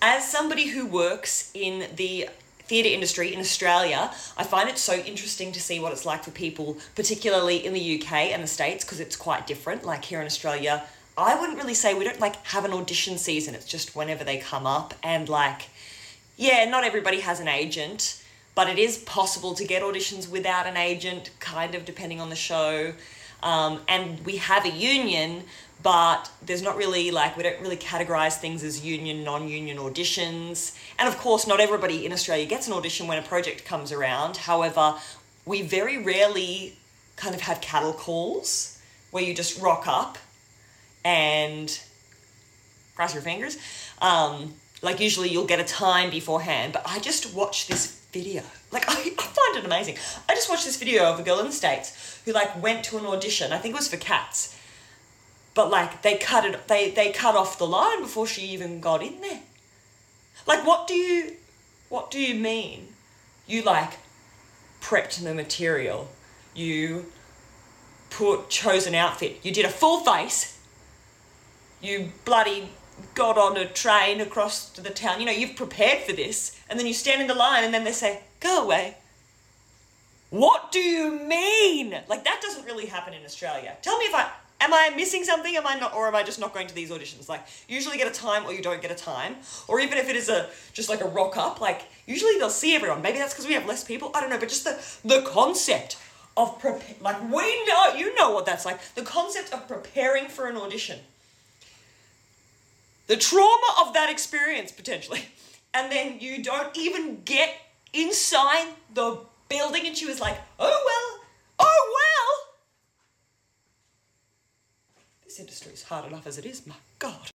As somebody who works in the theatre industry in Australia, I find it so interesting to see what it's like for people, particularly in the UK and the States, because it's quite different. Like here in Australia, I wouldn't really say we don't like have an audition season. It's just whenever they come up, and like, yeah, not everybody has an agent, but it is possible to get auditions without an agent, kind of depending on the show. And we have a union, but there's not really like, we don't really categorize things as union, non-union auditions. And of course, not everybody in Australia gets an audition when a project comes around. However, we very rarely kind of have cattle calls where you just rock up and cross your fingers. Like usually you'll get a time beforehand, but I just watched this video. Like I find it amazing. I just watched this video of a girl in the States who like went to an audition. I think it was for Cats. But like they cut off the line before she even got in there. Like what do you mean? You like prepped the material. You chose an outfit. You did a full face. You bloody got on a train across to the town. You know, you've prepared for this. And then you stand in the line and then they say, go away. What do you mean? Like that doesn't really happen in Australia. Tell me am I missing something? Am I not, or am I just not going to these auditions? Like, usually get a time or you don't get a time. Or even if it is just like a rock up, like, usually they'll see everyone. Maybe that's because we have less people. I don't know, but just the concept of, like, you know what that's like. The concept of preparing for an audition. The trauma of that experience, potentially. And then you don't even get inside the building and she was like, oh well. This industry is hard enough as it is, my God.